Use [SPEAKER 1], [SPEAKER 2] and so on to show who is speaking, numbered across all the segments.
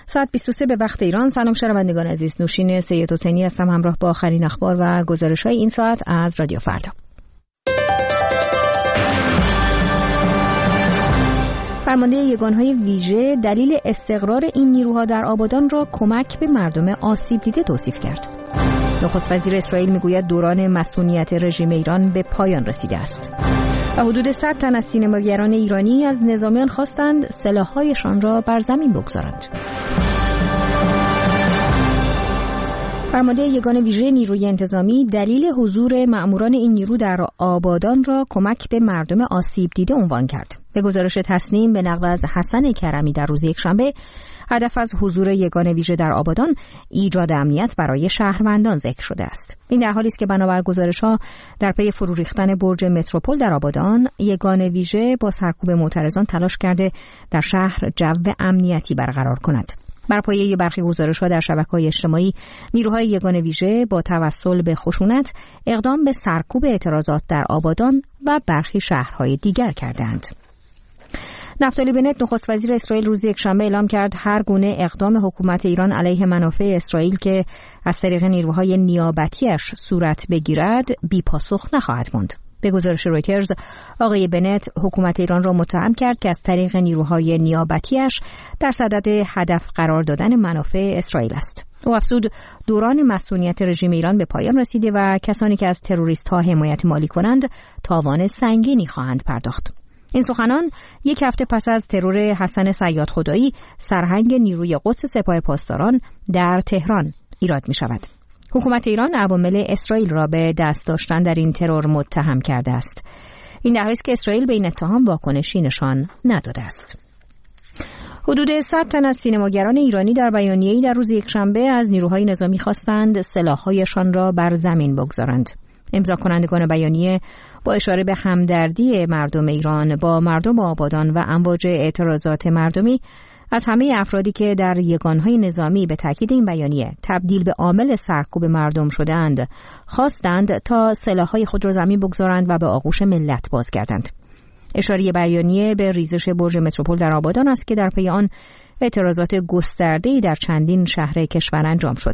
[SPEAKER 1] ساعت 23 به وقت ایران. سلام شنوندگان عزیز، نوشین سید حسینی هستم همراه با آخرین اخبار و گزارش‌های این ساعت از رادیو فردا. فرمانده یگانهای ویژه دلیل استقرار این نیروها در آبادان را کمک به مردم آسیب دیده توصیف کرد. نخست وزیر اسرائیل میگوید دوران مسئولیت رژیم ایران به پایان رسیده است. و حدود 100 تن از سینماگران ایرانی از نظامیان خواستند سلاح‌هایشان را بر زمین بگذارند. فرمانده یگان ویژه نیروی انتظامی دلیل حضور مأموران این نیرو در آبادان را کمک به مردم آسیب دیده عنوان کرد. به گزارش تصنیم به نقل از حسن کرمی در روز یکشنبه، هدف از حضور یگان ویژه در آبادان ایجاد امنیت برای شهروندان ذکر شده است. این در حالی است که بنابر گزارش‌ها در پی فرو ریختن برج متروپول در آبادان، یگان ویژه با سرکوب معترضان تلاش کرده در شهر جو امنیتی برقرار کند. بر پایه برخی گزارش‌ها در شبکه‌های اجتماعی، نیروهای یگان ویژه با توسل به خشونت اقدام به سرکوب اعتراضات در آبادان و برخی شهرهای دیگر کردند. نفتالی بنت نخست وزیر اسرائیل روز یکشنبه اعلام کرد هر گونه اقدام حکومت ایران علیه منافع اسرائیل که از طریق نیروهای نیابتیش صورت بگیرد بی‌پاسخ نخواهد ماند. به گزارش رویترز، آقای بنت حکومت ایران را متهم کرد که از طریق نیروهای نیابتیش در صدد هدف قرار دادن منافع اسرائیل است. او افزود دوران مسئولیت رژیم ایران به پایان رسیده و کسانی که از تروریست‌ها حمایت مالی کنند تاوان سنگینی خواهند پرداخت. این سخنان یک هفته پس از ترور حسن صیاد خدایی، سرهنگ نیروی قدس سپاه پاسداران در تهران ایراد می شود. حکومت ایران عوامل اسرائیل را به دست داشتن در این ترور متهم کرده است. این در حالی است که اسرائیل به این اتهام واکنشی نشان نداده است. حدود 100 تن از سینماگران ایرانی در بیانیه‌ای در روز یکشنبه از نیروهای نظامی خواستند سلاح‌هایشان را بر زمین بگذارند. امضا کنندگان بیانیه با اشاره به همدردی مردم ایران با مردم آبادان و امواج اعتراضات مردمی از همه افرادی که در یگانهای نظامی به تاکید این بیانیه تبدیل به عامل سرکوب مردم شدند خواستند تا سلاح‌های خود را زمین بگذارند و به آغوش ملت بازگردند. اشاره بیانیه به ریزش برج متروپول در آبادان است که در پی آن اعتراضات گسترده‌ای در چندین شهر کشور انجام شد.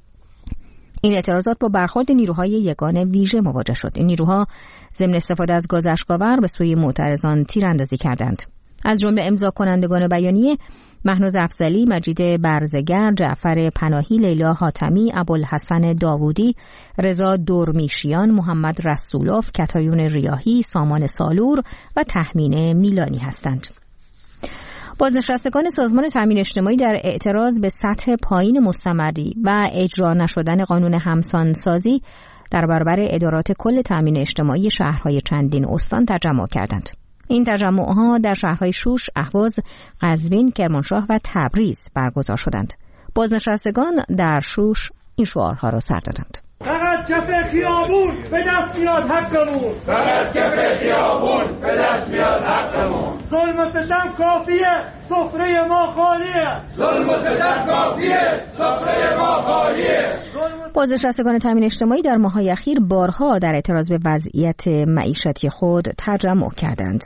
[SPEAKER 1] این اعتراضات با برخورد نیروهای یگان ویژه مواجه شد. این نیروها ضمن استفاده از گاز اشک‌آور به سوی معترضان تیراندازی کردند. از جمله امضا کنندگان بیانیه مهناز افضلی، مجید برزگر، جعفر پناهی، لیلا حاتمی، ابوالحسن داوودی، رضا دورمیشیان، محمد رسولوف، کتایون ریاحی، سامان سالور و تهمین میلانی هستند. بازنشستگان سازمان تامین اجتماعی در اعتراض به سطح پایین مستمری و اجرا نشدن قانون همسانسازی در برابر ادارات کل تامین اجتماعی شهرهای چندین استان تجمع کردند. این تجمعها در شهرهای شوش، اهواز، قزوین، کرمانشاه و تبریز برگزار شدند. بازنشستگان در شوش این شعارها را سر دادند:
[SPEAKER 2] فقط کف خیابون به دست میاد حقمون، فقط کف خیابون به دست میاد حقمون. ظلم و ستم کافیه، سفره ما خالیه. ظلم و ستم کافیه، سفره ما خالیه.
[SPEAKER 1] بازنشستگان تامین اجتماعی در ماه‌های اخیر بارها در اعتراض به وضعیت معیشتی خود تجمع کردند.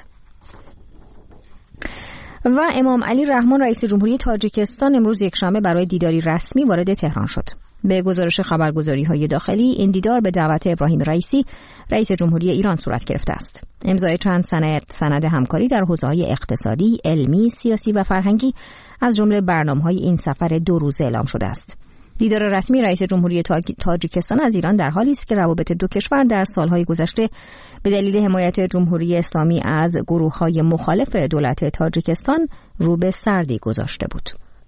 [SPEAKER 1] و امام علی رحمان رئیس جمهوری تاجیکستان امروز یکشنبه برای دیداری رسمی وارد تهران شد. به گزارش خبرگزاری‌های داخلی، این دیدار به دعوت ابراهیم رئیسی رئیس جمهوری ایران صورت گرفته است. امضای چند سند همکاری در حوزه‌های اقتصادی، علمی، سیاسی و فرهنگی از جمله برنامه‌های این سفر 2 روزه اعلام شده است. دیدار رسمی رئیس جمهوری تاجیکستان از ایران در حالی است که روابط دو کشور در سالهای گذشته به دلیل حمایت جمهوری اسلامی از گروه‌های مخالف دولت تاجیکستان رو به سردی گذاشته بود.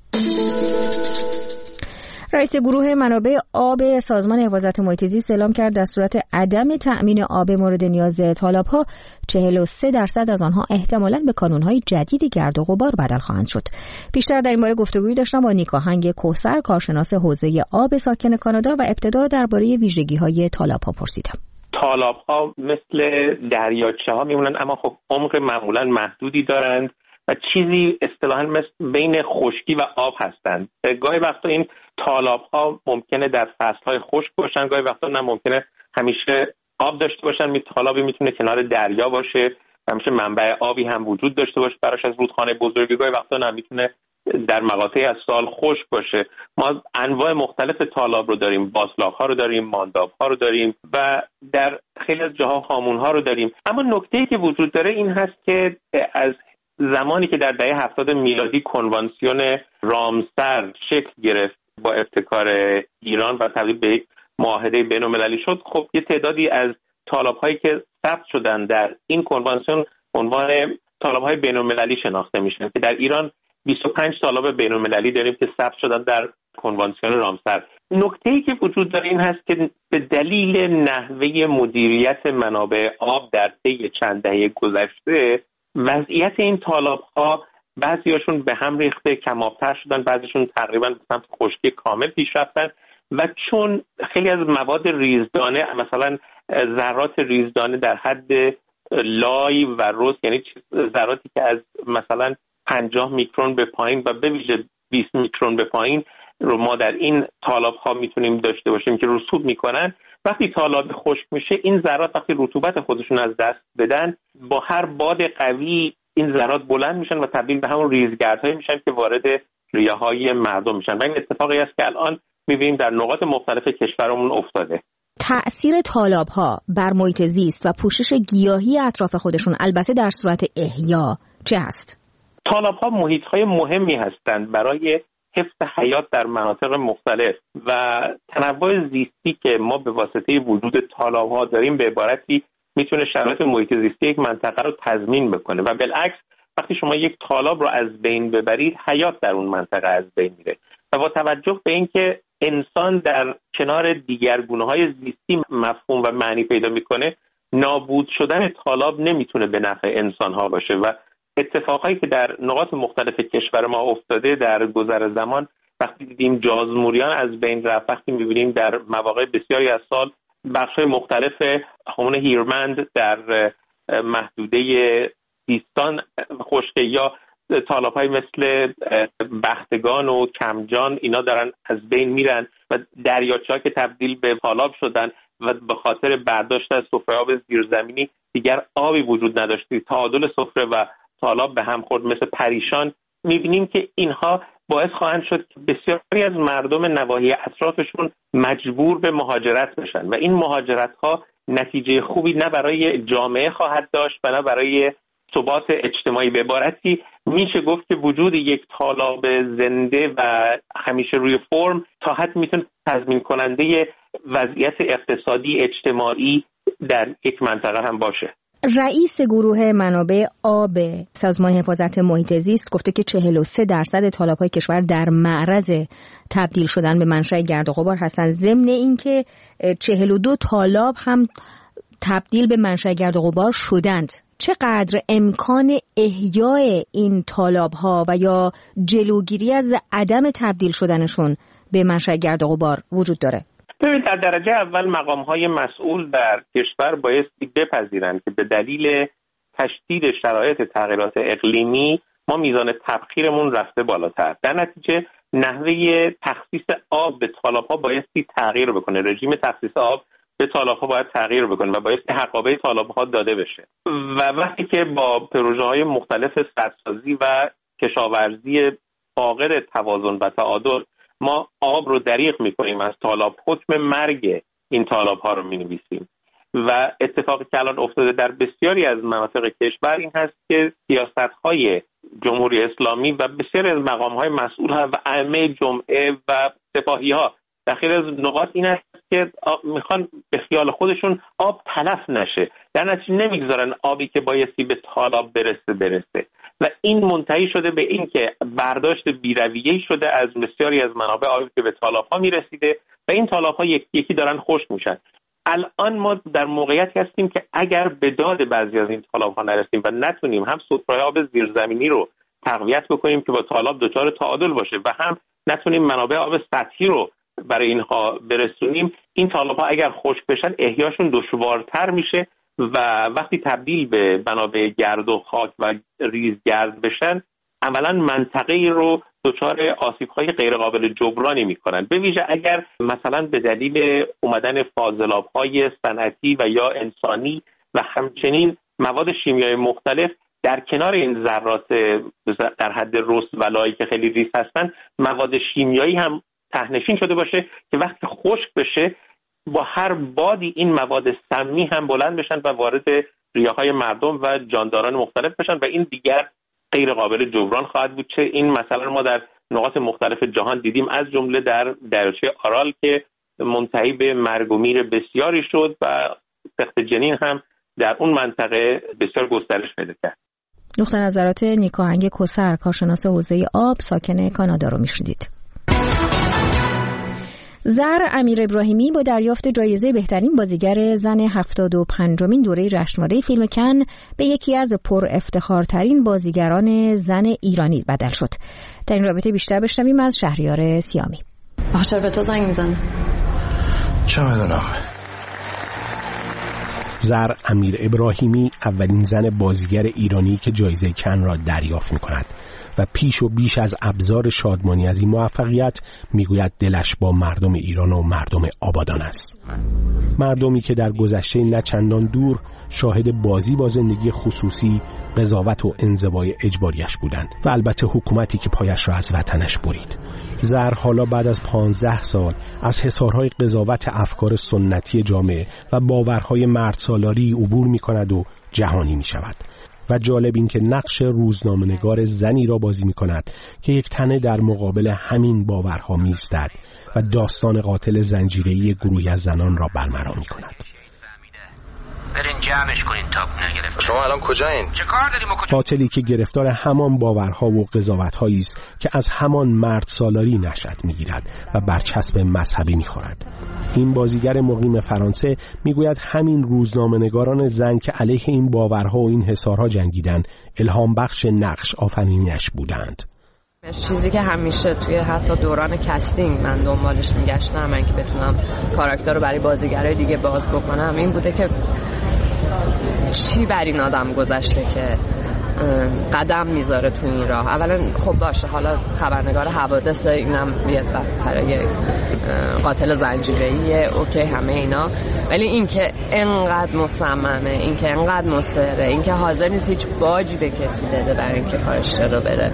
[SPEAKER 1] رئیس گروه منابع آب سازمان حفاظت محیط زیست اعلام کرد در صورت عدم تأمین آب مورد نیاز طالب‌ها 43% از آنها احتمالاً به کانون‌های جدید گرد و غبار بدل خواهند شد. بیشتر در این باره گفتگویی داشتم با نیکاهنگ کوثر، کارشناس حوزه آب ساکن کانادا، و ابتدا درباره ویژگی‌های طالب‌ها پرسیدم.
[SPEAKER 3] طالب‌ها مثل دریاچه‌ها میمونن، اما خب عمق معمولاً محدودی دارند و چیزی اصطلاحاً مثل بین خشکی و آب هستند. گاهی وقتا این طالب‌ها ممکنه در فصل‌های خشک باشن، گاهی وقتا نه ممکنه همیشه آب داشته باشن. طالبی میتونه کنار دریا باشه، همیشه منبع آبی هم وجود داشته باشه براش از رودخانه بزرگی، گاهی وقتا نه میتونه در مقاطعی از سال خشک باشه. ما انواع مختلف تالاب رو داریم، باسلاخ‌ها رو داریم، مانداب‌ها رو داریم و در خیلی از جاها هامون‌ها رو داریم. اما نکته‌ای که وجود داره این هست که از زمانی که در دهه 70 میلادی کنوانسیون رامسر شکل گرفت با ابتکار ایران و تبدیل به یک معاهده بین‌المللی شد، خب یه تعدادی از طالاب‌هایی که ثبت شدن در این کنوانسیون عنوان طالاب‌های بین‌المللی شناخته میشن که در ایران 25 طالاب بین‌المللی داریم که ثبت شدن در کنوانسیون رامسر. نکته‌ای که وجود داره این هست که به دلیل نحوه مدیریت منابع آب در طی چند دهه گذشته وضعیت این طالاب‌ها بعضیاشون به هم ریخته، کم‌آب‌تر شدن، بعضیشون تقریباً به سمت خشکی کامل پیش رفتن و چون خیلی از مواد ریزدانه، مثلا ذرات ریزدانه در حد لای و رز، یعنی ذراتی که از مثلا 50 میکرون به پایین و به ویژه 20 میکرون به پایین رو ما در این طالاب‌ها میتونیم داشته باشیم که رسوب میکنن. وقتی طالاب خشک میشه این ذرات وقتی رطوبت خودشون از دست بدن با هر باد قوی این ذرات بلند میشن و تبدیل به همون ریزگردهایی میشن که وارد ریه‌های مردم میشن و این اتفاقی است که الان میبینیم در نقاط مختلف کشورمون افتاده.
[SPEAKER 1] تأثیر طالاب‌ها بر محیط زیست و پوشش گیاهی اطراف خودشون البته در صورت احیا چه هست؟
[SPEAKER 3] طالاب‌ها محیط‌های مهمی هستند برای حفظ حیات در مناطق مختلف و تنوع زیستی که ما به واسطه وجود طالاب‌ها داریم به عبارتی میتونه شرایط محیط زیستی یک منطقه رو تضمین بکنه و بالعکس وقتی شما یک طالاب رو از بین ببرید حیات در اون منطقه از بین میره و با توجه به اینکه انسان در کنار دیگر گونه‌های زیستی مفهوم و معنی پیدا میکنه، نابود شدن طالاب نمیتونه به نفع انسان‌ها باشه و اتفاقایی که در نقاط مختلف کشور ما افتاده در گذر زمان، وقتی دیدیم جازموریان از بین رفت، وقتی می‌بینیم در مواقع بسیاری از سال بخش‌های مختلف هامون هیرمند در محدوده سیستان خشکه یا طالاب‌های مثل بختگان و کمجان اینا دارن از بین میرن و دریاچه‌ها که تبدیل به طالاب شدن و به خاطر برداشت از سفره آب زیرزمینی دیگر آبی وجود نداشتی، تعادل سفره و طالاب به هم خورد مثل پریشان. میبینیم که اینها باعث خواهند شد که بسیاری از مردم نواحی اطرافشون مجبور به مهاجرت بشن و این مهاجرت ها نتیجه خوبی نه برای جامعه خواهد داشت و نه برای ثبات اجتماعی. به عبارتی میشه گفت که وجود یک طالاب زنده و همیشه روی فرم تا حد میتونه تضمین کننده وضعیت اقتصادی اجتماعی در یک منطقه هم باشه.
[SPEAKER 1] رئیس گروه منابع آب سازمان حفاظت محیط زیست گفته که 43% طالاب‌های کشور در معرض تبدیل شدن به منشأ گرد و غبار هستند. ضمن اینکه 42 طالاب هم تبدیل به منشأ گرد و غبار شدند. چقدر امکان احیای این طالاب‌ها و یا جلوگیری از عدم تبدیل شدنشون به منشأ گرد و غبار وجود داره؟
[SPEAKER 3] ببینید، در درجه اول مقام‌های مسئول در کشور بایستی بپذیرند که به دلیل تشدید شرایط تغییرات اقلیمی ما میزان تبخیرمون رفته بالاتر. در نتیجه نحوه تخصیص آب به طالاب‌ها بایستی تغییر بکنه. رژیم تخصیص آب به طالاب‌ها باید تغییر بکنه و بایستی حقابه طالاب‌ها داده بشه. و وقتی که با پروژه‌های مختلف سدسازی و کشاورزی فاقد توازن و تعادل ما آب رو دریغ می‌کنیم از طالاب، حکم مرگ این طالاب‌ها رو می‌نویسیم و اتفاقی که الان افتاده در بسیاری از مناطق کشور این هست که سیاست‌های جمهوری اسلامی و بسیاری از مقام‌های مسئول و ائمه جمعه و سپاهی‌ها در خیلی از نقاط این است که میخوان به خیال خودشون آب تلف نشه، در نتیجه نمیگذارن آبی که بایستی به طالاب برسه و این منتهی شده به این که برداشت بی‌رویه‌ای شده از بسیاری از منابع آبی که به طالاب‌ها میرسیده و این طالاب‌ها یکی دارن خشک میشن. الان ما در موقعیتی هستیم که اگر به داد بعضی از این طالاب‌ها نرسیم و نتونیم هم سفره آب زیرزمینی رو تقویت بکنیم که با طالاب دچار تعادل باشه و هم نتونیم منابع آب سطحی رو برای اینها برسونیم، این طالاب‌ها اگر خشک بشن احیاشون دشوارتر میشه و وقتی تبدیل به منابع گرد و خاک و ریزگرد بشن عملاً منطقه‌ای رو دچار آسیب‌های غیرقابل جبرانی می‌کنن. به ویژه اگر مثلا به دلیل اومدن فاضلاب‌های صنعتی و یا انسانی و همچنین مواد شیمیایی مختلف در کنار این ذرات در حد رسولایی که خیلی ریز هستن، مواد شیمیایی هم تهنشین شده باشه که وقتی خشک بشه با هر بادی این مواد سمی هم بلند بشن و وارد ریه‌های مردم و جانداران مختلف بشن و این دیگر غیر قابل جبران خواهد بود. چه این مثلا ما در نقاط مختلف جهان دیدیم، از جمله در دریاچه آرال که منتهی به مرگ و میر بسیاری شد و سقط جنین هم در اون منطقه بسیار گسترش پیدا کرد.
[SPEAKER 1] نقطه نظرات نیکا آهنگ کوثر، کارشناس حوزه آب، ساکن کانادا رو میشنیدید. زهر امیر ابراهیمی با دریافت جایزه بهترین بازیگر زن 75مین دوره جشنواره فیلم کن به یکی از پر افتخارترین بازیگران زن ایرانی بدل شد. در این رابطه بیشتر بشنویم از شهریار سیامی.
[SPEAKER 4] آخه به تو زنگ میزنه.
[SPEAKER 5] چه میدونم.
[SPEAKER 6] زهر امیر ابراهیمی اولین زن بازیگر ایرانی که جایزه کن را دریافت می‌کند و پیش و بیش از ابزار شادمانی از این موفقیت میگوید دلش با مردم ایران و مردم آبادان است. مردمی که در گذشته نه چندان دور شاهد بازی با زندگی خصوصی، قضاوت و انزوای اجباریش بودند و البته حکومتی که پایش را از وطنش برید. زهر حالا بعد از 15 سال از حصارهای قضاوت افکار سنتی جامعه و باورهای مردسالاری عبور می‌کند و جهانی می‌شود. و جالب این که نقش روزنامه‌نگار زنی را بازی می‌کند که یک تنه در مقابل همین باورها می‌ایستد و داستان قاتل زنجیره‌ای گروهی از زنان را برملا می‌کند.
[SPEAKER 7] برین جمعش کنین تا نگرفت.
[SPEAKER 5] شما الان کجایین؟
[SPEAKER 7] چه کار داریم و کجا؟
[SPEAKER 6] قاتلی که گرفتار همان باورها و قضاوت‌هایی است که از همان مرد سالاری نشأت می‌گیرد و برچسب مذهبی می‌خورد. این بازیگر مقیم فرانسه میگوید همین روزنامه‌نگاران زن که علیه این باورها و این حصارها جنگیدند الهام بخش نقش آفرینیش بودند.
[SPEAKER 4] چیزی که همیشه توی حتی دوران کستینگ من دنبالش میگشتم، من که بتونم کاراکتر رو برای بازیگرای دیگه باز بکنم، این بوده که چی بر این آدم گذشته که قدم میذاره تو این راه. اولا خب باشه، حالا خبرنگار حوادث، اینم یه برای قاتل زنجیره‌ای، اوکی همه اینا، ولی این که انقدر مصممه، این که انقدر مصره، این که حاضر نیست هیچ باجی به کسی بده برای اینکه کارش جلو بره،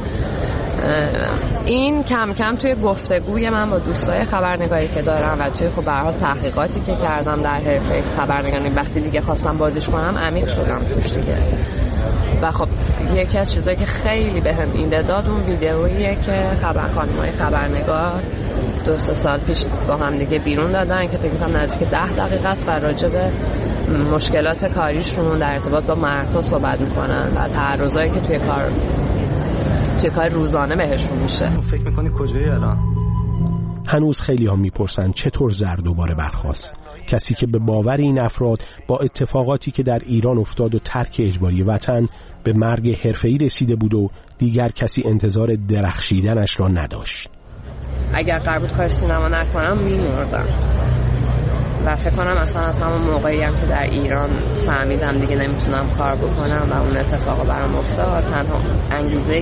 [SPEAKER 4] این کم کم توی گفتگوی من با دوستای خبرنگاری که دارم و توی خب به هر حال تحقیقاتی که کردم در حرفه خبرنگاری، وقتی دیگه خواستم بازیش کنم عمیق شدم توش دیگه. و خب یکی از چیزایی که خیلی بهم ایده داد اون ویدئوییه که خانم‌های خبرنگار 2-3 سال پیش با هم دیگه بیرون دادن که فکر کنم نزدیک 10 دقیقه است و راجع به مشکلات کاریشون در ارتباط با مردها صحبت می‌کنن و تعرضایی که توی کار روزانه بهشون میشه.
[SPEAKER 8] فکر میکنی کجایی الان؟
[SPEAKER 6] هنوز خیلی ها میپرسن چطور زهر دوباره برخاست. کسی که به باور این افراد با اتفاقاتی که در ایران افتاد و ترک اجباری وطن به مرگ حرفه‌ای رسیده بود و دیگر کسی انتظار درخشیدنش را نداشت.
[SPEAKER 4] اگر قرار بود کار سینما نکنم میمردم و فکر کنم اصلا از همون موقعی هم که در ایران فهمیدم دیگه نمیتونم کار بکنم و اون اتفاق برام افتاد، تنها انگیزه‌ای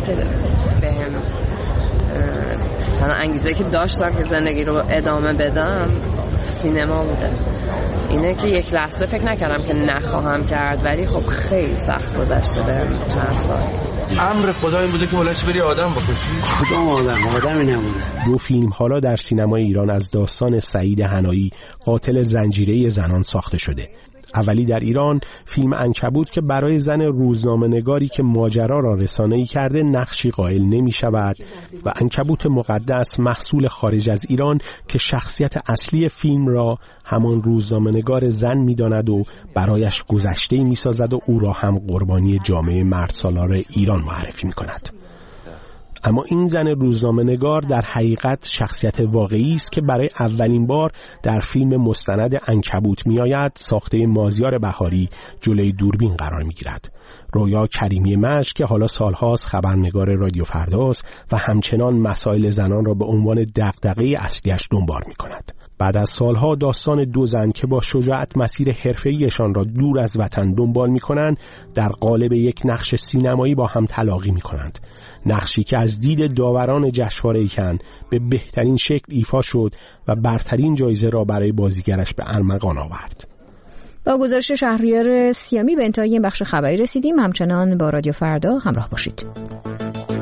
[SPEAKER 4] که داشتم که زندگی رو ادامه بدم سینما بوده. اینه که یک لحظه فکر نکردم که نخواهم کرد، ولی خب خیلی سخت گذشته بهم چند سال.
[SPEAKER 5] امر خدا این بوده که ولش بری آدم بکشی؟
[SPEAKER 8] کدوم آدمی نبوده.
[SPEAKER 6] 2 فیلم حالا در سینمای ایران از داستان سعید حنایی، قاتل زنجیره‌ای زنان ساخته شده. اولی در ایران فیلم عنکبوت که برای زن روزنامه‌نگاری که ماجرا را رسانه‌ای کرده نقشی قائل نمی‌شود و عنکبوت مقدس محصول خارج از ایران که شخصیت اصلی فیلم را همان روزنامه‌نگار زن می‌داند و برایش گذشته‌ای می‌سازد و او را هم قربانی جامعه مردسالار ایران معرفی می‌کند. اما این زن روزنامه‌نگار در حقیقت شخصیت واقعی است که برای اولین بار در فیلم مستند عنکبوت میآید، ساخته مازیار بهاری جلوی دوربین قرار میگیرد. رویا کریمی مشک که حالا سالهاست خبرنگار رادیو فرداست و همچنان مسائل زنان را به عنوان دغدغه اصلیش دنبال می‌کند. بعد از سالها داستان 2 زن که با شجاعت مسیر حرفه‌ایشان را دور از وطن دنبال می‌کنند در قالب یک نقش سینمایی با هم تلاقی می‌کنند. نقشی که از دید داوران جشنواره کن به بهترین شکل ایفا شد و برترین جایزه را برای بازیگرش به ارمغان آورد.
[SPEAKER 1] با گزارش شهریار سیامی به انتهای این بخش خبری رسیدیم. همچنان با رادیو فردا همراه باشید.